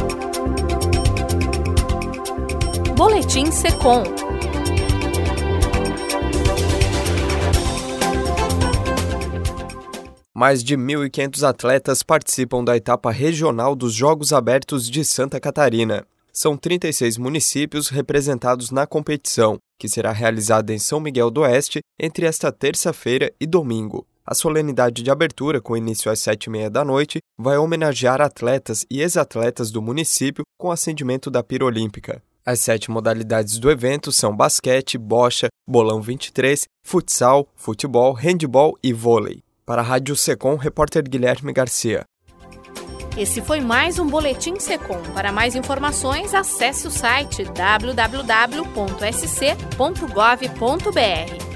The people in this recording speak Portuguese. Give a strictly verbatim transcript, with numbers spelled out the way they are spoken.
Boletim Secom. Mais de mil e quinhentos atletas participam da etapa regional dos Jogos Abertos de Santa Catarina. São trinta e seis municípios representados na competição, que será realizada em São Miguel do Oeste entre esta terça-feira e domingo. A solenidade de abertura, com início às sete e meia da noite, vai homenagear atletas e ex-atletas do município com acendimento da pira olímpica. As sete modalidades do evento são basquete, bocha, bolão vinte e três, futsal, futebol, handebol e vôlei. Para a Rádio Secom, repórter Guilherme Garcia. Esse foi mais um Boletim Secom. Para mais informações, acesse o site w w w ponto s c ponto gov ponto b r.